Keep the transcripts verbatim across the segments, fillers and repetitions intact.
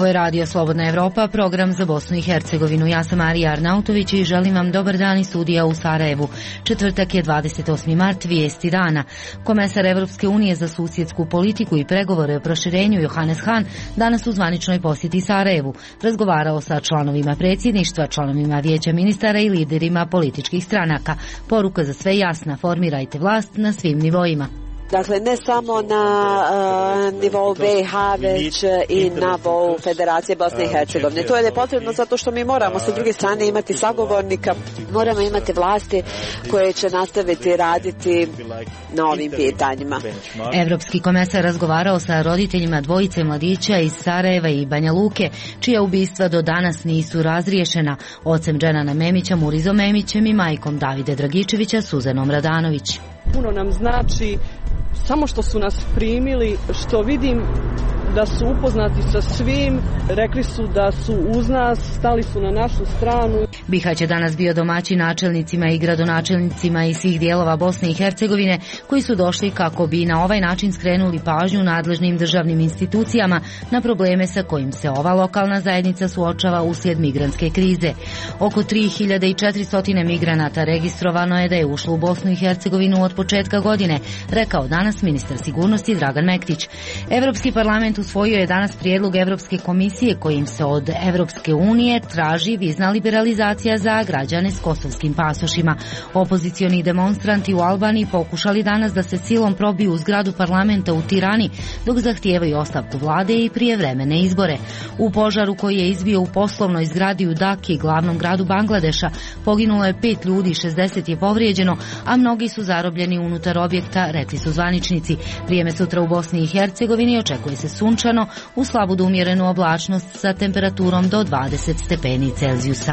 Ovo je Radio Slobodna Evropa, program za Bosnu i Hercegovinu. Ja sam Marija Arnautović i želim vam dobar dan iz studija u Sarajevu. Četvrtak je dvadeset osmi mart, vijesti dana. Komesar Evropske unije za susjedsku politiku i pregovore o proširenju Johannes Hahn danas u zvaničnoj posjeti Sarajevu razgovarao sa članovima predsjedništva, članovima vijeća ministara i liderima političkih stranaka. Poruka za sve jasna, formirajte vlast na svim nivoima. Dakle, ne samo na uh, nivou B i H, već i na nivou Federacije Bosne i Hercegovine. To je potrebno zato što mi moramo sa druge strane imati sagovornika, moramo imati vlasti koje će nastaviti raditi na ovim pitanjima. Evropski komesar razgovarao sa roditeljima dvojice mladića iz Sarajeva i Banja Luke, čija ubistva do danas nisu razriješena, ocem Dženana Memića, Murizom Memićem i majkom Davide Dragičevića, Suzanom Radanović. Puno nam znači samo što su nas primili, što vidim da su upoznati sa svim, rekli su da su uz nas, stali su na našu stranu. Bihać je danas bio domaćin načelnicima i gradonačelnicima iz svih dijelova Bosne i Hercegovine koji su došli kako bi na ovaj način skrenuli pažnju nadležnim državnim institucijama na probleme sa kojim se ova lokalna zajednica suočava uslijed migrantske krize. Oko tri hiljade četiristo migranata registrovano je da je ušlo u Bosnu i Hercegovinu od početka godine, rekao danas ministar sigurnosti Dragan Mektić. Evropski parlament usvojio je danas prijedlog Evropske komisije kojim se od Evropske unije traži vizna liberalizacija za građane s kosovskim pasošima. Opozicioni demonstranti u Albaniji pokušali danas da se silom probiju u zgradu parlamenta u Tirani, dok zahtijevaju ostavku vlade i prijevremene izbore. U požaru koji je izbio u poslovnoj zgradi u Daki, glavnom gradu Bangladeša, poginulo je pet ljudi, šezdeset je povrijeđeno, a mnogi su zarobljeni unutar objekta, rekli su zvaničnici. Vrijeme sutra u Bosni i Hercegovini očekuje se sunčano, u slabu do umjerenu oblačnost sa temperaturom do dvadeset stepeni Celzijusa.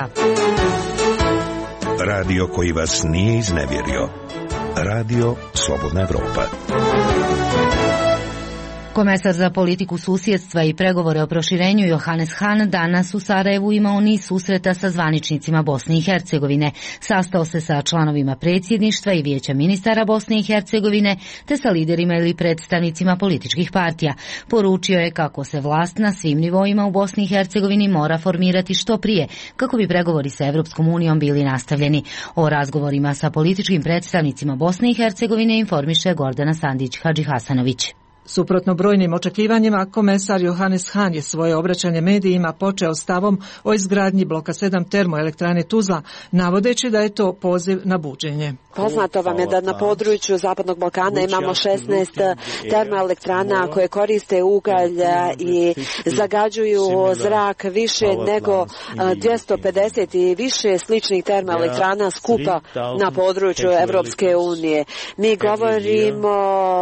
Radio koji vas nije iznevjerio. Radio Slobodna Evropa. Komesar za politiku susjedstva i pregovore o proširenju Johannes Hahn danas u Sarajevu imao niz susreta sa zvaničnicima Bosne i Hercegovine. Sastao se sa članovima predsjedništva i vijeća ministara Bosne i Hercegovine te sa liderima ili predstavnicima političkih partija. Poručio je kako se vlast na svim nivoima u Bosni i Hercegovini mora formirati što prije kako bi pregovori sa Evropskom unijom bili nastavljeni. O razgovorima sa političkim predstavnicima Bosne i Hercegovine informiše Gordana Sandić-Hadžihasanović. Suprotno brojnim očekivanjima, komesar Johannes Hahn je svoje obraćanje medijima počeo stavom o izgradnji bloka sedam termoelektrane Tuzla, navodeći da je to poziv na buđenje. Poznato vam je da na području Zapadnog Balkana imamo šesnaest termoelektrana koje koriste ugalj i zagađuju zrak više nego dvjesto pedeset i više sličnih termoelektrana skupa na području Evropske unije. Mi govorimo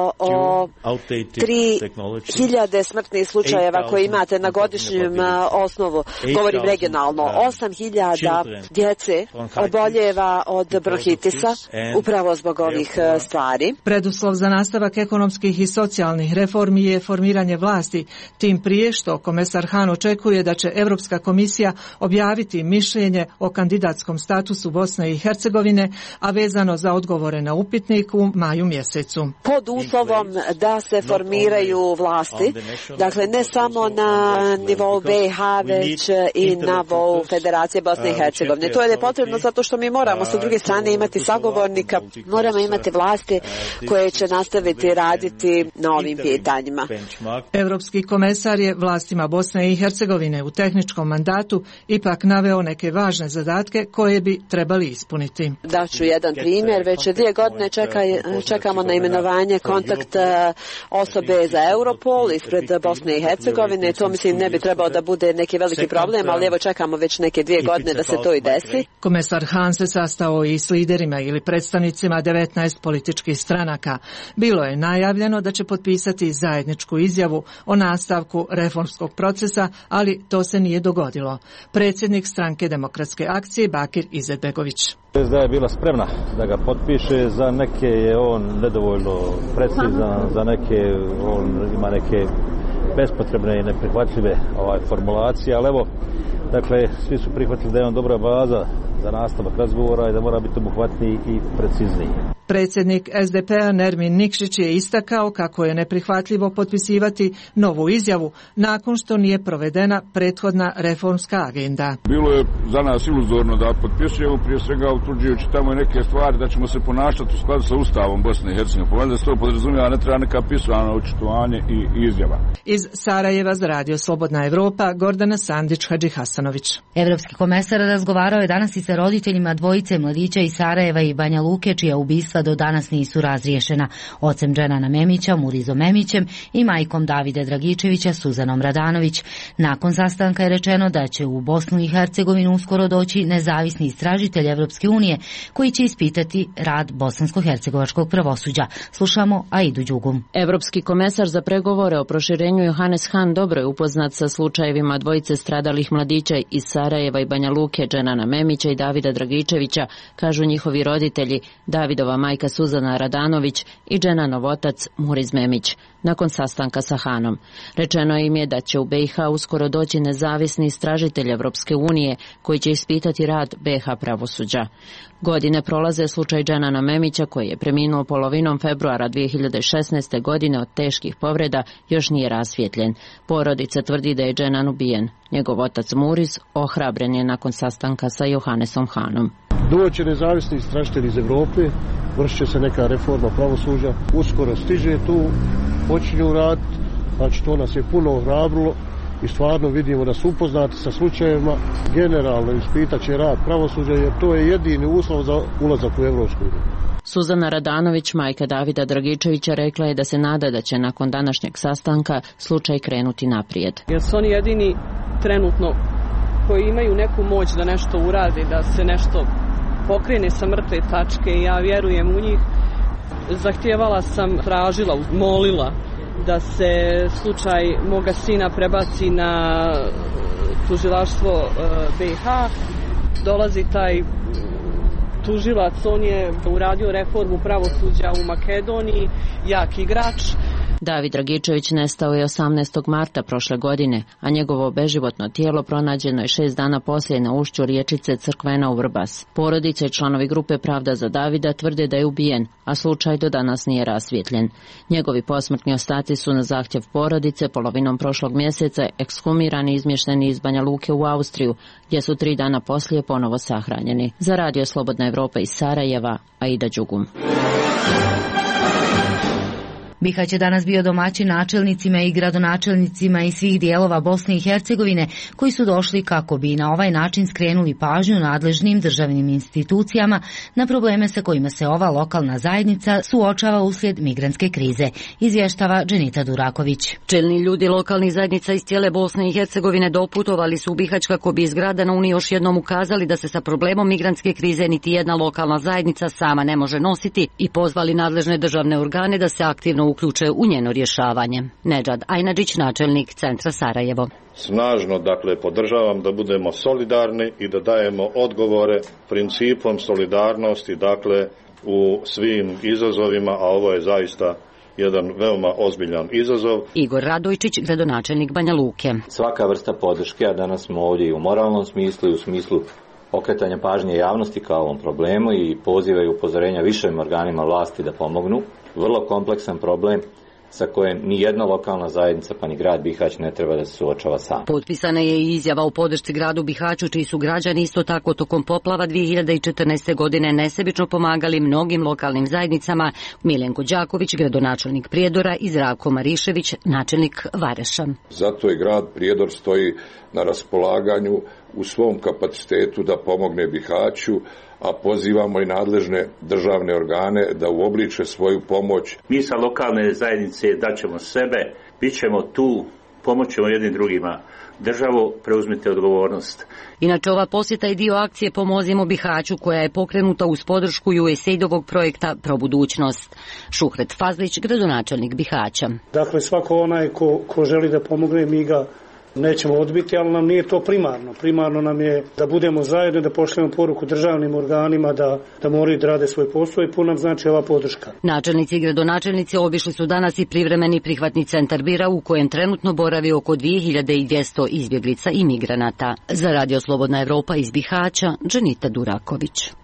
o tri hiljade smrtnih slučajeva koje imate na godišnjem osnovu, govorim regionalno, osam hiljada djece oboljeva od bronhitisa upravo zbog ovih stvari. Preduslov za nastavak ekonomskih i socijalnih reformi je formiranje vlasti, tim prije što komesar Hahn očekuje da će Evropska komisija objaviti mišljenje o kandidatskom statusu Bosne i Hercegovine, a vezano za odgovore na upitnik u maju mjesecu. Pod uslovom da se formiraju vlasti, dakle ne samo na nivou B i H, već i na nivou Federacije Bosne i Hercegovine. To je potrebno zato što mi moramo sa druge strane imati sagovornika, moramo imati vlasti koje će nastaviti raditi na ovim pitanjima. Evropski komesar je vlastima Bosne i Hercegovine u tehničkom mandatu ipak naveo neke važne zadatke koje bi trebali ispuniti. Daću jedan primjer, već dvije godine čeka, čekamo na imenovanje kontakt osobe za Europol ispred Bosne i Hercegovine. To mislim ne bi trebao da bude neki veliki problem, ali evo čekamo već neke dvije godine da se to i desi. Komesar Hahn se sastao i s liderima ili predstavnicima devetnaest političkih stranaka. Bilo je najavljeno da će potpisati zajedničku izjavu o nastavku reformskog procesa, ali to se nije dogodilo. Predsjednik stranke Demokratske akcije Bakir Izetbegović. S D A je bila spremna da ga potpiše, za neke je on nedovoljno precizan, za neke on ima neke bespotrebne i neprihvatljive ovaj, formulacije, ali evo, dakle, svi su prihvatili da je on dobra baza za nastavak razgovora i da mora biti obuhvatniji i precizniji. Predsjednik S D P-a Nermin Nikšić je istakao kako je neprihvatljivo potpisivati novu izjavu nakon što nije provedena prethodna reformska agenda. Bilo je za nas iluzorno da potpisujemo, prije svega utvrđujući tamo neke stvari da ćemo se ponašati u skladu sa Ustavom Bosne i Hercegovine. Valjda se to podrazumijeva, ne treba neka pisana očitovanje i izjava. Iz Sarajeva za Radio Slobodna Evropa, Gordana Sandić, Hadži Hasanović. Evropski komesar razgovarao je danas i sa roditeljima dvojice mladića iz Sarajeva i Banja Luke, čija ubistva do danas nisu razriješena. Ocem Dženana Memića, Murizom Memićem i majkom Davide Dragičevića, Suzanom Radanović. Nakon sastanka je rečeno da će u Bosnu i Hercegovinu uskoro doći nezavisni istražitelj Evropske unije koji će ispitati rad bosansko-hercegovačkog pravosuđa. Slušamo Aidu Đugum. Evropski komesar za pregovore o proširenju Johannes Hahn dobro je upoznat sa slučajevima dvojice stradalih mladića iz Sarajeva i Banja Luke, Dženana Memića i Davida Dragičevića, kažu njihovi roditelji, Davidova majka Suzana Radanović i Dženanov otac Muriz Memić, nakon sastanka sa Hanom. Rečeno im je da će u B i H uskoro doći nezavisni istražitelj Evropske unije koji će ispitati rad B i H pravosuđa. Godine prolaze, slučaj Dženana Memića koji je preminuo polovinom februara dvije hiljade šesnaeste. godine od teških povreda još nije rasvijetljen. Porodica tvrdi da je Dženan ubijen. Njegov otac Muriz ohrabren je nakon sastanka sa Johannesom Hahnom. Doće nezavisni istražitelj iz Evrope, vršit će se neka reforma pravosuđa, uskoro stiže tu, počinju rad, znači to nas je puno ohrabrilo i stvarno vidimo da su upoznati sa slučajevima, generalno ispitat će rad pravosuđa jer to je jedini uslov za ulazak u Evropsku uniju. Suzana Radanović, majka Davida Dragičevića, rekla je da se nada da će nakon današnjeg sastanka slučaj krenuti naprijed. Jer su oni jedini trenutno koji imaju neku moć da nešto urade, da se nešto pokrene sa mrtve tačke i ja vjerujem u njih. Zahtijevala sam, tražila, molila da se slučaj moga sina prebaci na tužilaštvo B i H. Dolazi taj tužilac, on je uradio reformu pravosuđa u Makedoniji, jak igrač. David Dragičević nestao je osamnaestog marta prošle godine, a njegovo beživotno tijelo pronađeno je šest dana poslije na ušću riječice Crkvena u Vrbas. Porodice i članovi grupe Pravda za Davida tvrde da je ubijen, a slučaj do danas nije rasvijetljen. Njegovi posmrtni ostaci su na zahtjev porodice polovinom prošlog mjeseca ekshumirani i izmješteni iz Banja Luke u Austriju, gdje su tri dana poslije ponovo sahranjeni. Za Radio Slobodna Evropa iz Sarajeva, Aida Đugum. Bihać je danas bio domaćin načelnicima i gradonačelnicima iz svih dijelova Bosne i Hercegovine koji su došli kako bi na ovaj način skrenuli pažnju nadležnim državnim institucijama na probleme sa kojima se ova lokalna zajednica suočava uslijed migrantske krize, izvještava Dženita Duraković. Čelni ljudi lokalnih zajednica iz cijele Bosne i Hercegovine doputovali su u Bihać kako bi iz grada na Uni još jednom ukazali da se sa problemom migrantske krize niti jedna lokalna zajednica sama ne može nositi i pozvali nadležne državne organe da se aktivno uključe u njeno rješavanje. Nedžad Ajnadžić, načelnik centra Sarajevo. Snažno, dakle, podržavam da budemo solidarni i da dajemo odgovore principom solidarnosti, dakle, u svim izazovima, a ovo je zaista jedan veoma ozbiljan izazov. Igor Radojčić, gradonačelnik Banja Luke. Svaka vrsta podrške, a danas smo ovdje i u moralnom smislu i u smislu okretanja pažnje javnosti kao ovom problemu i poziva i upozorenja višim organima vlasti da pomognu. Vrlo kompleksan problem sa kojim ni jedna lokalna zajednica pa ni grad Bihać ne treba da se suočava sam. Potpisana je i izjava o podršci gradu Bihaću, čiji su građani isto tako tokom poplava dvije hiljade četrnaeste. godine nesebično pomagali mnogim lokalnim zajednicama. Miljenko Đaković, gradonačelnik Prijedora, i Zdravko Marišević, načelnik Vareša. Zato je grad Prijedor stoji na raspolaganju u svom kapacitetu da pomogne Bihaću, a pozivamo i nadležne državne organe da uobliče svoju pomoć. Mi sa lokalne zajednice daćemo sebe, bit ćemo tu, pomoćemo jednim drugima. Državo, preuzmite odgovornost. Inače, ova posjeta je dio akcije Pomozimo Bihaću, koja je pokrenuta uz podršku U S A I D-ovog projekta Pro budućnost. Šuhret Fazlić, gradonačelnik Bihaća. Dakle, svako onaj ko, ko želi da pomogne, mi ga nećemo odbiti, ali nam nije to primarno. Primarno nam je da budemo zajedno, da pošljemo poruku državnim organima da, da moraju da rade svoj posao i puno nam znači ova podrška. Načelnici i gradonačelnici obišli su danas i privremeni prihvatni centar Bira, u kojem trenutno boravi oko dvije hiljade dvjesto izbjeglica i migranata. Za Radio Slobodna Evropa iz Bihaća, Dženita Duraković.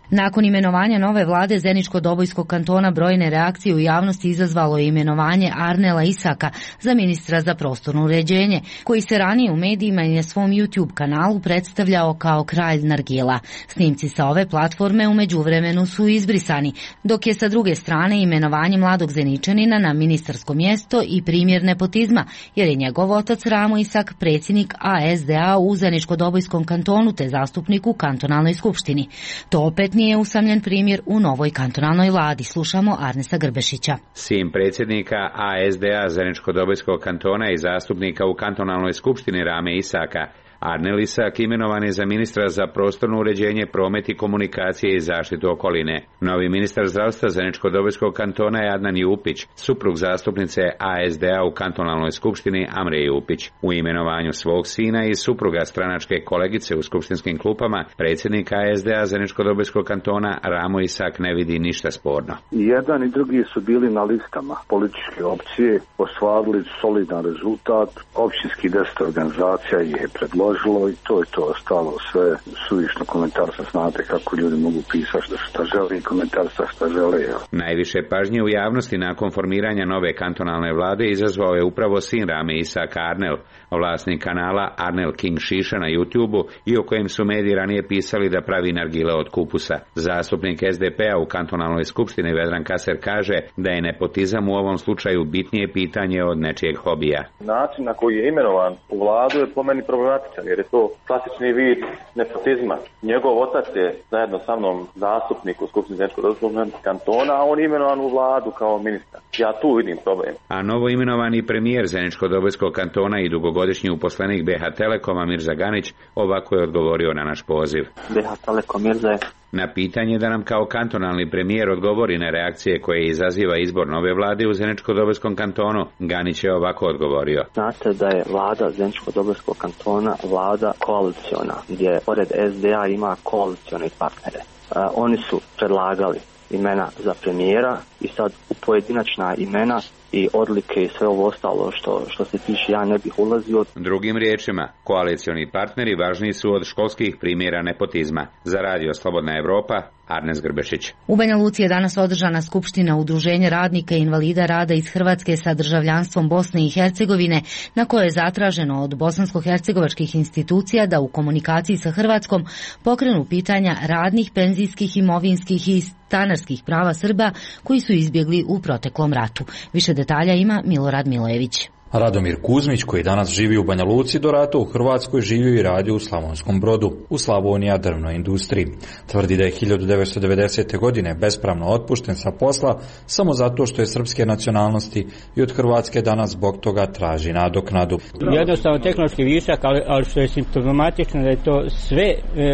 Nakon imenovanja nove vlade Zeničko-Dobojskog kantona brojne reakcije u javnosti izazvalo je imenovanje Arnela Isaka za ministra za prostorno uređenje, koji se ranije u medijima i na svom YouTube kanalu predstavljao kao kralj nargila. Snimci sa ove platforme u međuvremenu su izbrisani, dok je sa druge strane imenovanje mladog Zeničanina na ministarsko mjesto i primjer nepotizma, jer je njegov otac Ramo Isak predsjednik A S D A u Zeničko-Dobojskom kantonu te zastupnik u kantonalnoj skupštini. To opet nije usamljen primjer u novoj kantonalnoj vladi. Slušamo Arnesa Grbešića. Sin predsjednika A S D A Zeničko-Dobojskog kantona i zastupnika u kantonalnoj skupštini Rame Isaka, Arnel Isak imenovan je za ministra za prostorno uređenje, promet i komunikacije i zaštitu okoline. Novi ministar zdravstva Zeničko-Dobojskog kantona je Adnan Jupić, suprug zastupnice A S D A u kantonalnoj skupštini Amre Jupić. U imenovanju svog sina i supruga stranačke kolegice u skupštinskim klupama, predsjednik A S D A Zeničko-Dobojskog kantona Ramo Isak ne vidi ništa sporno. I jedan i drugi su bili na listama političke opcije, ostvarili solidan rezultat, općinski deset organizacija ih je predložilo i to je to ostalo sve suvišno komentarstva. Znate kako ljudi mogu pisati da šta žele i komentarstva šta žele. Ja. Najviše pažnje u javnosti nakon formiranja nove kantonalne vlade izazvao je upravo sin Rame Isaka Arnel, vlasnik kanala Arnel King Šiša na YouTubeu i o kojem su mediji ranije pisali da pravi nargile od kupusa. Zastupnik S D P-a u kantonalnoj skupštini Vedran Kaser kaže da je nepotizam u ovom slučaju bitnije pitanje od nečijeg hobija. Način na koji je imenovan u vladu je po meni problematičan, jer je to klasični vid nepotizma. Njegov otac je zajedno sa mnom zastupnik u skupštini Zeničko-Dobojskog kantona, a on je imenovan u vladu kao ministar. Ja tu vidim problem. A novo imenovani premijer Zeničko-Dobojskog kantona i dugogodišnji uposlenik B H Telekoma Mirza Ganić ovako je odgovorio na naš poziv. B H Telekom Mirza je na pitanje da nam kao kantonalni premijer odgovori na reakcije koje izaziva izbor nove vlade u Zeničko-Dobojskom kantonu, Ganić je ovako odgovorio. Znate da je vlada Zeničko-Dobojskog kantona vlada koaliciona, gdje pored S D A ima koalicione partnere. Uh, oni su predlagali imena za premijera i sad u pojedinačna imena i odlike i sve ovo ostalo što, što se tiče ja ne bih ulazio. Drugim riječima, koalicioni partneri važniji su od školskih primjera nepotizma. Za Radio Slobodna Evropa, Arnes Grbešić. U Banja Luci je danas održana skupština Udruženja radnika i invalida rada iz Hrvatske sa državljanstvom Bosne i Hercegovine, na kojoj je zatraženo od bosansko-hercegovačkih institucija da u komunikaciji sa Hrvatskom pokrenu pitanja radnih, penzijskih, imovinskih i stanarskih prava Srba koji su izbjegli u proteklom ratu. Više detalja ima Milorad Milojević. Radomir Kuzmić, koji danas živi u Banja Luci, do rata u Hrvatskoj živio i radio u Slavonskom Brodu, u Slavonija drvnoj industriji. Tvrdi da je hiljadu devetsto devedesete. godine bespravno otpušten sa posla samo zato što je srpske nacionalnosti i od Hrvatske danas zbog toga traži nadoknadu. Jednostavno tehnološki višak, ali, ali što je simptomatično da je to sve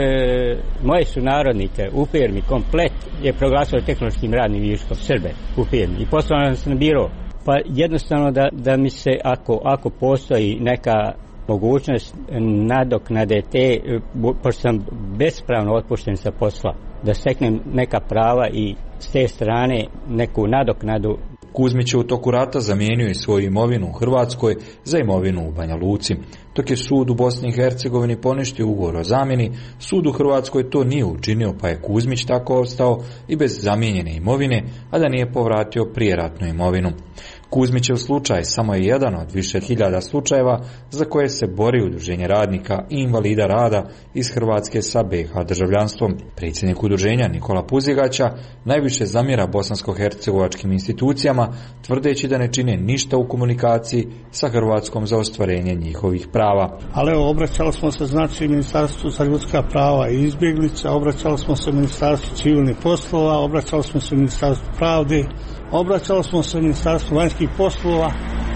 e, moje sunarodnike u firmi komplet je proglasilo tehnološkim radnim viškom Srbe u firmi i poslao sam na biro. Pa jednostavno da, da mi se, ako, ako postoji neka mogućnost nadoknade te, pošto sam bespravno otpušten sa posla, da steknem neka prava i s te strane neku nadoknadu. Kuzmić je u toku rata zamijenio i svoju imovinu u Hrvatskoj za imovinu u Banja Luci. Dok je sud u Bosni i Hercegovini poništio ugovor o zamjeni, sud u Hrvatskoj to nije učinio, pa je Kuzmić tako ostao i bez zamijenjene imovine, a da nije povratio prijeratnu imovinu. Kuzmićev slučaj samo je jedan od više hiljada slučajeva za koje se bori Udruženje radnika i invalida rada iz Hrvatske sa B H državljanstvom. Predsjednik udruženja Nikola Puzigaća najviše zamjera bosansko-hercegovačkim institucijama, tvrdeći da ne čine ništa u komunikaciji sa Hrvatskom za ostvarenje njihovih prava. Ali evo, obraćali smo se znači Ministarstvu za ljudska prava i izbjeglica, obraćali smo se Ministarstvu civilnih poslova, obraćali smo se Ministarstvu pravde, obraćali smo se Ministarstvu vanjskih poslova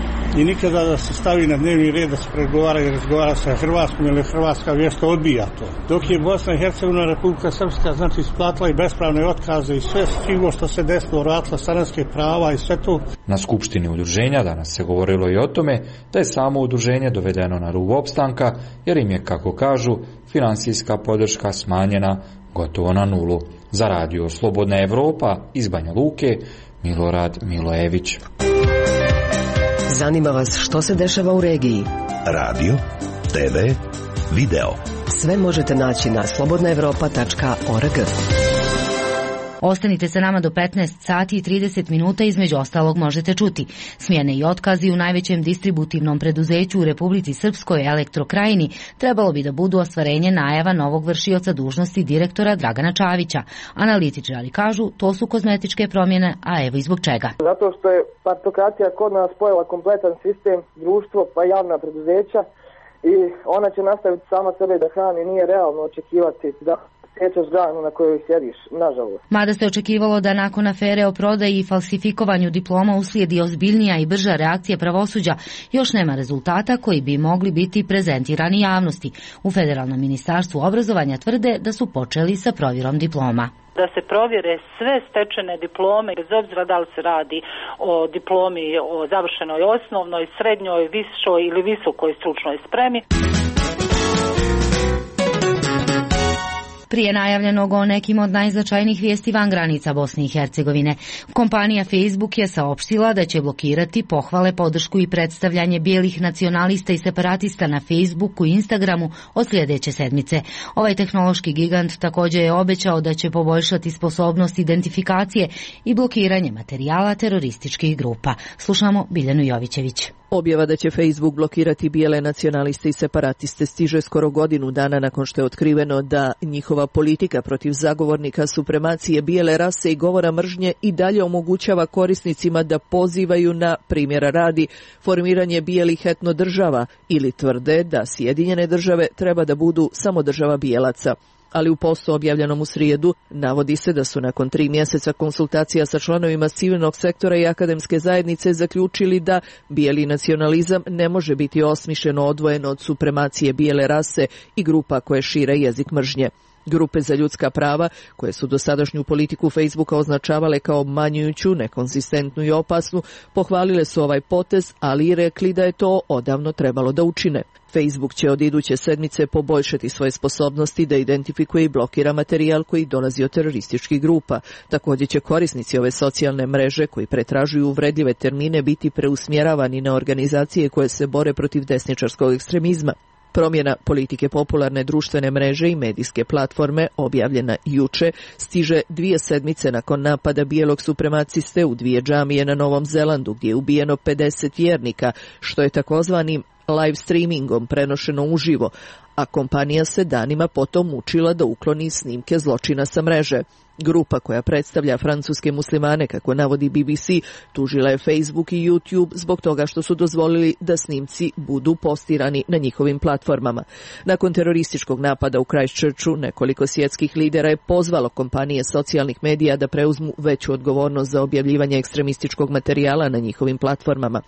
i nikada da se stavi na dnevni red da se pregovara i razgovara sa Hrvatskom, jer Hrvatska vješto odbija to. Dok je Bosna i Hercegovina, Republika Srpska, znači isplatila i bespravne otkaze i sve stigo što se desilo, vratila stanarske prava i sve to. Na skupštini udruženja danas se govorilo i o tome da je samo udruženje dovedeno na rub opstanka, jer im je, kako kažu, financijska podrška smanjena gotovo na nulu. Za Radio Slobodna Evropa iz Banja Luke, Milorad Milojević. Zanima vas što se dešava u regiji? Radio, te ve, video. Sve možete naći na slobodna evropa tačka org. Ostanite sa nama do petnaest sati i trideset minuta, između ostalog možete čuti smjene i otkazi u najvećem distributivnom preduzeću u Republici Srpskoj, Elektrokrajini, trebalo bi da budu ostvarenje najava novog vršioca dužnosti direktora Dragana Čavića. Analitičari kažu to su kozmetičke promjene, a evo i zbog čega. Zato što je partokratija kod nas spojila kompletan sistem, društvo pa javna preduzeća i ona će nastaviti sama sebe da hrani, nije realno očekivati da sjećaš granu na kojoj sjediš, nažalost. Mada se očekivalo da nakon afere o prodaji i falsifikovanju diploma uslijedi ozbiljnija i brža reakcija pravosuđa, još nema rezultata koji bi mogli biti prezentirani javnosti. U Federalnom ministarstvu obrazovanja tvrde da su počeli sa provjerom diploma. Da se provjere sve stečene diplome, bez obzira da li se radi o diplomi o završenoj osnovnoj, srednjoj, višoj ili visokoj stručnoj spremi. Prije najavljenog o nekim od najznačajnijih vijesti van granica Bosne i Hercegovine, kompanija Facebook je saopštila da će blokirati pohvale, podršku i predstavljanje bijelih nacionalista i separatista na Facebooku i Instagramu od sljedeće sedmice. Ovaj tehnološki gigant također je obećao da će poboljšati sposobnost identifikacije i blokiranje materijala terorističkih grupa. Slušamo Biljanu Jovićević. Objava da će Facebook blokirati bijele nacionaliste i separatiste stiže skoro godinu dana nakon što je otkriveno da njihova politika protiv zagovornika supremacije bijele rase i govora mržnje i dalje omogućava korisnicima da pozivaju na, primjera radi, formiranje bijelih etno država ili tvrde da Sjedinjene države treba da budu samo država bijelaca. Ali u postu objavljenom u srijedu navodi se da su nakon tri mjeseca konsultacija sa članovima civilnog sektora i akademske zajednice zaključili da bijeli nacionalizam ne može biti osmišljeno odvojeno od supremacije bijele rase i grupa koje šire jezik mržnje. Grupe za ljudska prava, koje su dosadašnju politiku Facebooka označavale kao obmanjujuću, nekonzistentnu i opasnu, pohvalile su ovaj potez, ali i rekli da je to odavno trebalo da učine. Facebook će od iduće sedmice poboljšati svoje sposobnosti da identifikuje i blokira materijal koji dolazi od terorističkih grupa. Također će korisnici ove socijalne mreže koji pretražuju uvredljive termine biti preusmjeravani na organizacije koje se bore protiv desničarskog ekstremizma. Promjena politike popularne društvene mreže i medijske platforme, objavljena juče, stiže dvije sedmice nakon napada bijelog supremaciste u dvije džamije na Novom Zelandu, gdje je ubijeno pedeset vjernika, što je takozvanim live streamingom prenošeno uživo, a kompanija se danima potom mučila da ukloni snimke zločina sa mreže. Grupa koja predstavlja francuske muslimane, kako navodi B B C, tužila je Facebook i YouTube zbog toga što su dozvolili da snimci budu postirani na njihovim platformama. Nakon terorističkog napada u Christchurchu, nekoliko svjetskih lidera je pozvalo kompanije socijalnih medija da preuzmu veću odgovornost za objavljivanje ekstremističkog materijala na njihovim platformama.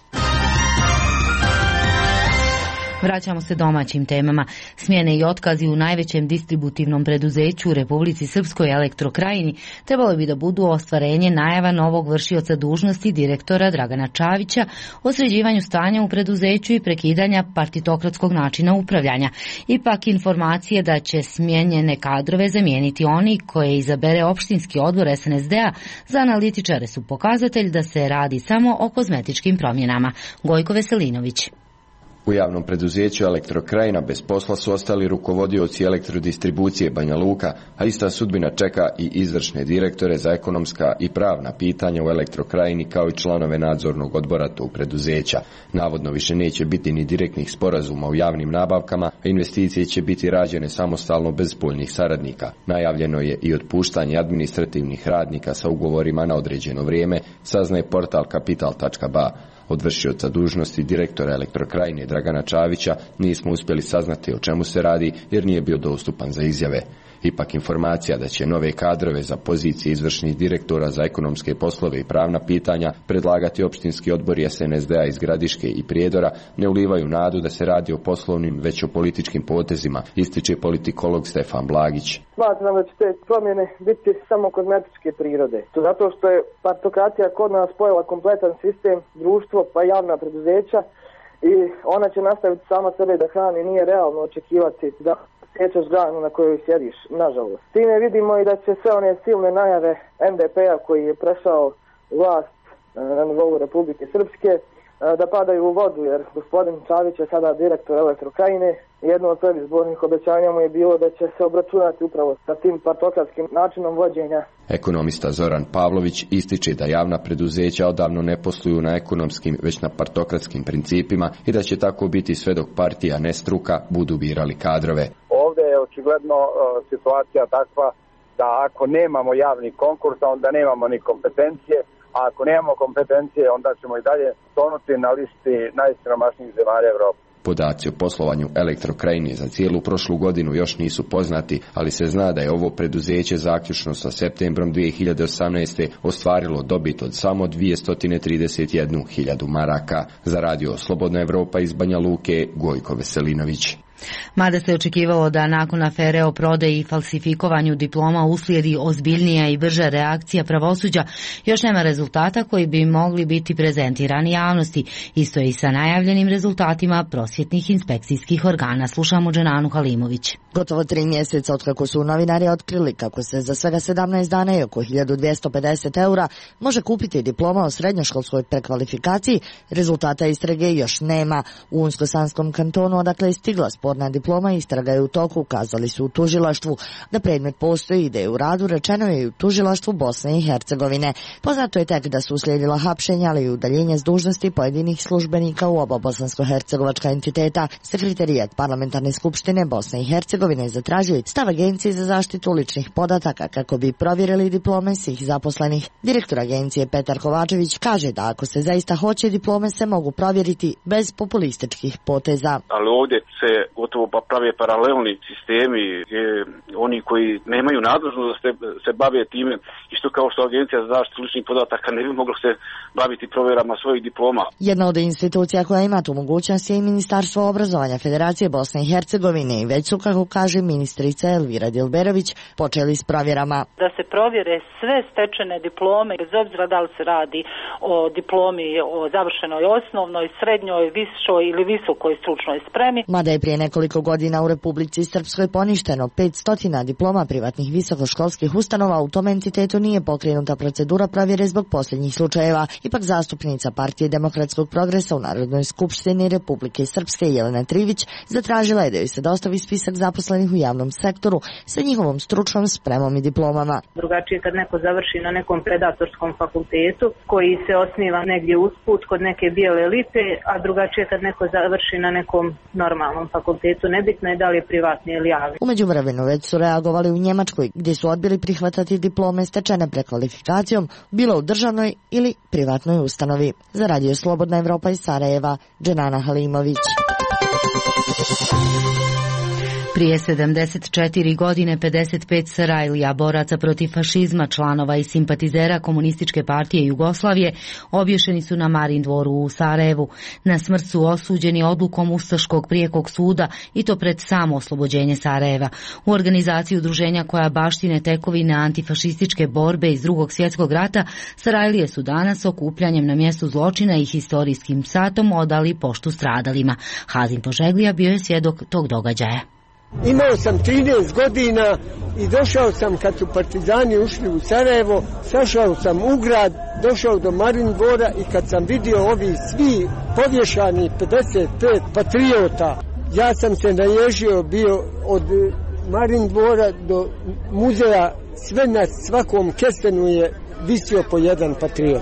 Vraćamo se domaćim temama. Smjene i otkazi u najvećem distributivnom preduzeću u Republici Srpskoj, Elektrokrajini, trebalo bi da budu ostvarenje najava novog vršioca dužnosti direktora Dragana Čavića o sređivanju stanja u preduzeću i prekidanja partitokratskog načina upravljanja. Ipak informacije da će smjenjene kadrove zamijeniti oni koje izabere opštinski odbor S N S D-a za analitičare su pokazatelj da se radi samo o kozmetičkim promjenama. Gojko Veselinović. U javnom preduzeću Elektrokrajina bez posla su ostali rukovodioci elektrodistribucije Banja Luka, a ista sudbina čeka i izvršne direktore za ekonomska i pravna pitanja u Elektrokrajini kao i članove nadzornog odbora tog preduzeća. Navodno više neće biti ni direktnih sporazuma u javnim nabavkama, a investicije će biti rađene samostalno bez spoljnih saradnika. Najavljeno je i otpuštanje administrativnih radnika sa ugovorima na određeno vrijeme, saznaje portal kapital tačka b a. Od vršioca dužnosti direktora Elektrokrajine Dragana Čavića nismo uspjeli saznati o čemu se radi jer nije bio dostupan za izjave. Ipak informacija da će nove kadrove za pozicije izvršnih direktora za ekonomske poslove i pravna pitanja predlagati opštinski odbori S N S D-a iz Gradiške i Prijedora ne ulivaju nadu da se radi o poslovnim već o političkim potezima, ističe politikolog Stefan Blagić. Smatram da će te promjene biti samo kozmetičke prirode. To zato što je partokratija kod nas spojila kompletan sistem, društvo pa javna preduzeća i ona će nastaviti sama sebe da hrani, nije realno očekivati da sjećaš granu na kojoj sjediš, nažalost. Time vidimo i da će sve one silne najave N D P-a koji je prešao vlast na nivou Republike Srpske, da padaju u vodu, jer gospodin Čavić je sada direktor Elektrokrajine. Jedno od predizbornih obećanja mu je bilo da će se obračunati upravo sa tim partokratskim načinom vođenja. Ekonomista Zoran Pavlović ističe da javna preduzeća odavno ne posluju na ekonomskim, već na partokratskim principima i da će tako biti sve dok partija, ne struka, budu birali kadrove. Ovdje je očigledno uh, situacija takva da ako nemamo javni konkurs, onda nemamo ni kompetencije, a ako nemamo kompetencije, onda ćemo i dalje tonuti na listi najsiromašnijih zemalja Evrope. Podaci o poslovanju Elektrokrajine za cijelu prošlu godinu još nisu poznati, ali se zna da je ovo preduzeće zaključno sa septembrom dvije hiljade osamnaeste. ostvarilo dobit od samo dvjesto trideset jednu hiljadu maraka. Za radio Slobodna Evropa iz Banja Luke, Gojko Veselinović. Mada se očekivalo da nakon afere o prodaji i falsifikovanju diploma uslijedi ozbiljnija i brža reakcija pravosuđa, još nema rezultata koji bi mogli biti prezentirani javnosti. Isto je i sa najavljenim rezultatima prosvjetnih inspekcijskih organa. Slušamo Dženanu Halimović. Gotovo tri mjeseca otkako su novinari otkrili kako se za svega sedamnaest dana i oko hiljadu dvjesto pedeset eura može kupiti diploma o srednjoškolskoj prekvalifikaciji, rezultata istrage još nema. U Unsko-Sanskom kantonu, odakle je stigla sporna diploma, istraga je u toku, kazali su u tužilaštvu. Da predmet postoji i da je u radu, rečeno je i u tužilaštvu Bosne i Hercegovine. Poznato je tek da su uslijedila hapšenja, ali i udaljenje s dužnosti pojedinih službenika u oba bosansko-hercegovačka entiteta. Sekretarijat Parlamentarne skupštine Bosne i Hercegovine je zatražio stav Agencije za zaštitu ličnih podataka kako bi provjerili diplome svih zaposlenih. Direktor agencije Petar Kovačević kaže da ako se zaista hoće, diplome se mogu provjeriti bez populističkih poteza. Ali ovdje se gotovo pa prave paralelni sistemi gdje oni koji nemaju nadležnost da se, se bave time, isto kao što Agencija za zaštitu ličnih podataka ne bi mogla se baviti provjerama svojih diploma. Jedna od institucija koja ima tu mogućnost je i Ministarstvo obrazovanja Federacije Bosne i Hercegovine i već su, kako kaže ministrica Elvira Dilberović, počeli s provjerama. Da se provjere sve stečene diplome, bez obzira da li se radi o diplomi o završenoj osnovnoj, srednjoj, višoj ili visokoj stručnoj spremi. Mada je prije nekoliko godina u Republici Srpskoj poništeno petsto diploma privatnih visokoškolskih ustanova, u tom entitetu nije pokrenuta procedura provjere zbog posljednjih slučajeva. Ipak zastupnica Partije demokratskog progresa u Narodnoj skupštini Republike Srpske Jelena Trivić zatražila je da joj se dostavi spisak zaposlenih u javnom sektoru sa njihovom stručnom spremom i diplomama. Drugačije kad neko završi na nekom predatorskom fakultetu koji se osniva negdje usput kod neke bijele elite, a drugačije kad neko završi na nekom normalnom fakultetu, nebitno je da li je privatni ili javni. U međuvremenu već su reagovali u Njemačkoj, gdje su odbili prihvatati diplome stečene prekvalifikacijom, bilo u državnoj ili privatnoj ustanovi. Za radio Slobodna Evropa iz Sarajeva, Dženana Halimović. Prije sedamdeset četiri godine pedeset pet Sarajlija, boraca protiv fašizma, članova i simpatizera Komunističke partije Jugoslavije, obješeni su na Marin dvoru u Sarajevu. Na smrt su osuđeni odlukom Ustaškog prijekog suda i to pred samo oslobođenje Sarajeva. U organizaciji udruženja koja baštine tekovine antifašističke borbe iz Drugog svjetskog rata, Sarajlije su danas okupljanjem na mjestu zločina i historijskim satom odali poštu stradalima. Hazim Požeglija bio je svjedok tog događaja. Imao sam trinaest godina i došao sam kad su partizani ušli u Sarajevo, sašao sam u grad, došao do Marin dvora i kad sam vidio ovi svi povješani pedeset pet patriota, ja sam se naježio bio od Marin dvora do muzeja, sve na svakom kestenu je visio po jedan patriot.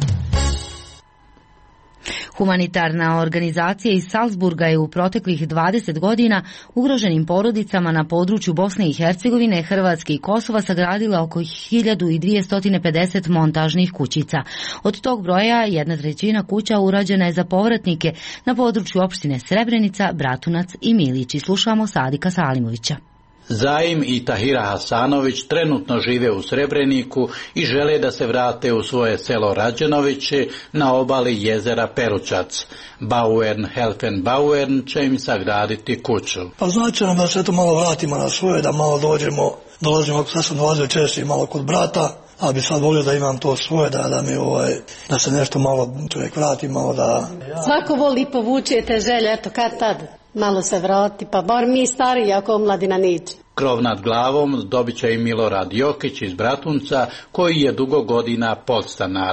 Humanitarna organizacija iz Salzburga je u proteklih dvadeset godina ugroženim porodicama na području Bosne i Hercegovine, Hrvatske i Kosova sagradila oko hiljadu dvjesto pedeset montažnih kućica. Od tog broja jedna trećina kuća urađena je za povratnike na području opštine Srebrenica, Bratunac i Milići. Slušamo Sadika Salimovića. Zaim i Tahira Hasanović trenutno žive u Srebreniku i žele da se vrate u svoje selo Rađenoviće na obali jezera Peručac. Bauern Helfen Bauern će im sagraditi kuću. Pa znači nam da se to malo vratimo na svoje, da malo dođemo, dolazimo, sad sam dolazio češće malo kod brata, a bi sad volio da imam to svoje, da, da mi ovaj, da se nešto malo čovjek vrati, malo da... Svako voli povučete želje, eto kad tad. Malo se vrati, pa bar mi stariji ako omladina niđe. Krov nad glavom dobit će i Milorad Jokić iz Bratunca, koji je dugo godina podstanar.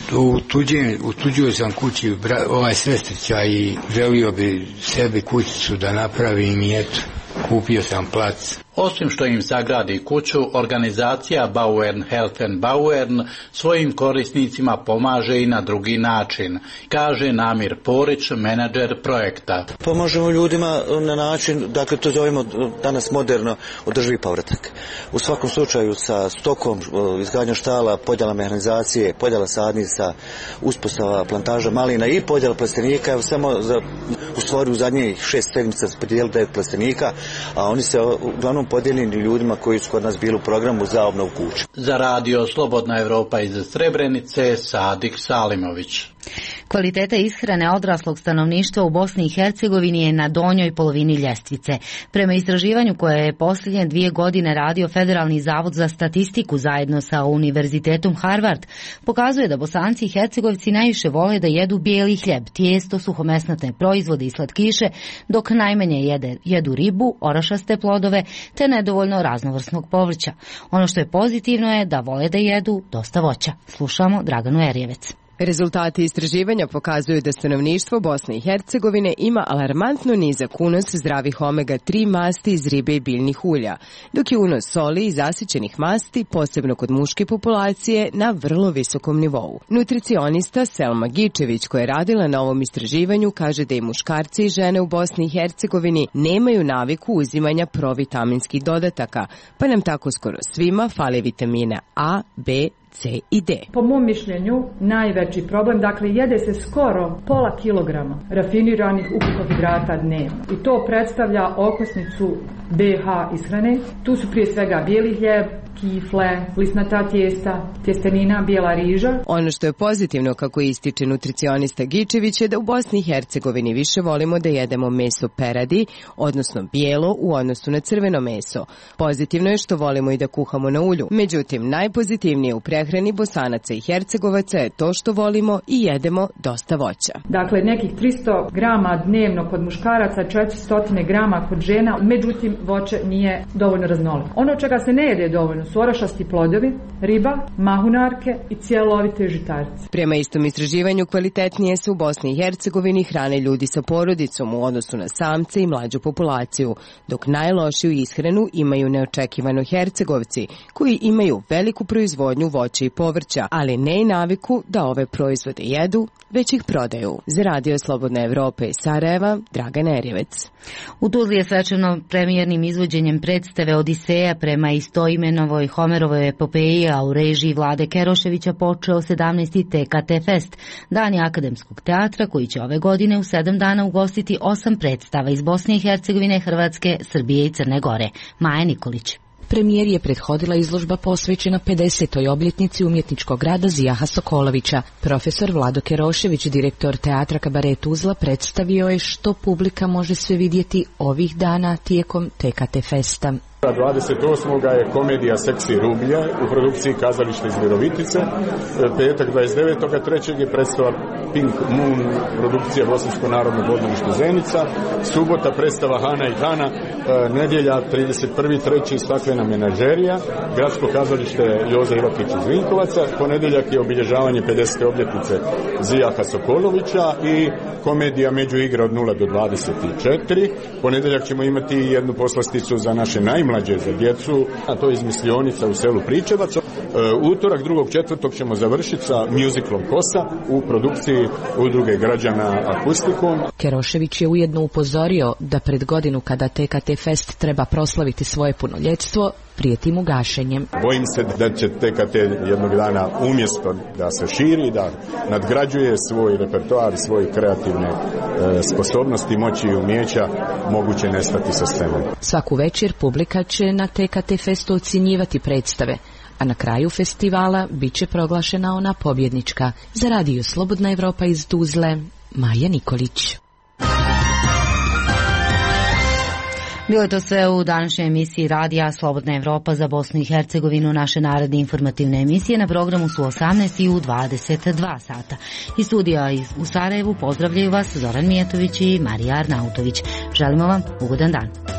Utuđio sam kući ovaj Svestrića i želio bi sebi kućicu da napravim i eto, kupio sam plac. Osim što im sagradi kuću, organizacija Bauern Helfen Bauern svojim korisnicima pomaže i na drugi način, kaže Namir Porić, menadžer projekta. Pomažemo ljudima na način, dakle to zovemo danas moderno održivi povratak. U svakom slučaju sa stokom, izgradnja štala, podjela mehanizacije, podjela sadnica, uspostava plantaža malina i podjela plastenika. Evo samo za, u stvari u zadnjih šest sedmica podijelili devet plastenika, a oni se uglavnom podijeljeni ljudima koji su kod nas bili u programu za obnovu kuće. Za radio Slobodna Evropa iz Srebrenice, Sadik Salimović. Kvaliteta ishrane odraslog stanovništva u Bosni i Hercegovini je na donjoj polovini ljestvice. Prema istraživanju koje je posljednje dvije godine radio Federalni zavod za statistiku zajedno sa Univerzitetom Harvard, pokazuje da Bosanci i Hercegovci najviše vole da jedu bijeli hljeb, tijesto, suhomesnatne proizvode i slatkiše, dok najmanje jede, jedu ribu, orašaste plodove te nedovoljno raznovrsnog povrća. Ono što je pozitivno je da vole da jedu dosta voća. Slušamo Draganu Erjevec. Rezultati istraživanja pokazuju da stanovništvo Bosne i Hercegovine ima alarmantno nizak unos zdravih omega tri masti iz ribe i biljnih ulja, dok je unos soli i zasićenih masti, posebno kod muške populacije, na vrlo visokom nivou. Nutricionista Selma Gičević, koja je radila na ovom istraživanju, kaže da i muškarci i žene u Bosni i Hercegovini nemaju naviku uzimanja provitaminskih dodataka, pa nam tako skoro svima fale vitamina A, B, C i D. Po mom mišljenju, najveći problem, dakle, jede se skoro pola kilograma rafiniranih ugljikohidrata dnevno. I to predstavlja okosnicu B H ishrane. Tu su prije svega bijeli hljeb, kifle, lisnata tijesta, tjestenina, bijela riža. Ono što je pozitivno, kako ističe nutricionista Gičević, je da u Bosni i Hercegovini više volimo da jedemo meso peradi, odnosno bijelo u odnosu na crveno meso. Pozitivno je što volimo i da kuhamo na ulju. Međutim, najpozitivnije u prehrani Bosanaca i Hercegovaca je to što volimo i jedemo dosta voća. Dakle, nekih tristo grama dnevno kod muškaraca, četiristo grama kod žena, međutim, voće nije dovoljno raznoliko. Ono čega se ne jede dovoljno su orašasti plodovi, riba, mahunarke i cjelovite žitarice. Prema istom istraživanju, kvalitetnije se u Bosni i Hercegovini hrane ljudi sa porodicom u odnosu na samce i mlađu populaciju, dok najlošiju ishranu imaju neočekivano Hercegovci, koji imaju veliku proizvodnju voća i povrća, ali ne i naviku da ove proizvode jedu, već ih prodaju. Za radio Slobodna Evropa iz Sarajeva, Dragan Erjevec. U Tuzli je svečano premijernim izvođenjem predstave Odiseja prema istoimenovoj Homerovoj epopeji, a u režiji Vlade Keroševića počeo sedamnaesti T K T Fest, Dani akademskog teatra, koji će ove godine u sedam dana ugostiti osam predstava iz Bosne i Hercegovine, Hrvatske, Srbije i Crne Gore. Maja Nikolić. Premijer je prethodila izložba posvećena pedesetoj obljetnici umjetničkog rada Zijaha Sokolovića. Profesor Vlado Kerošević, direktor teatra Kabaret Tuzla, predstavio je što publika može sve vidjeti ovih dana tijekom T K T Festa. dvadeset osmog je komedija Seksi rublja u produkciji Kazališta iz Virovitice. Petak dvadeset devetog trećeg je predstava Pink Moon, produkcija Bosansko narodno pozorište Zenica. Subota predstava Hana i Hana. Nedjelja trideset prvi treći Staklena menažerija, Gradsko kazalište Joza Ivakić iz Vinkovaca. Ponedjeljak je obilježavanje pedesete obljetnice Zijaha Sokolovića i komedija Među igre od nula do dvadeset četiri. Ponedjeljak ćemo imati jednu poslasticu za naše najmlađe, za djecu, a to je izmislionica u selu Pričevac. Utorak drugog četvrtog ćemo završiti sa mjuziklom Kosa u produkciji Udruge građana Akustikom. Kerošević je ujedno upozorio da pred godinu kada T K T Fest treba proslaviti svoje punoljetstvo, prijeti mu gašenjem. Bojim se da će T K T jednog dana umjesto da se širi, da nadgrađuje svoj repertoar, svoje kreativne e, sposobnosti, moći i umjeća, moguće nestati sa scenom. Svaku večer publika će na T K T Festu ocjenjivati predstave, a na kraju festivala bit će proglašena ona pobjednička. Za radio Slobodna Evropa iz Tuzle, Maja Nikolić. Bilo je to sve u današnjoj emisiji radija Slobodna Evropa za Bosnu i Hercegovinu. Naše naredne informativne emisije na programu su osamnaest i u dvadeset dva sata. Iz studija u Sarajevu pozdravljaju vas Zoran Mijatović i Marija Arnautović. Želimo vam ugodan dan.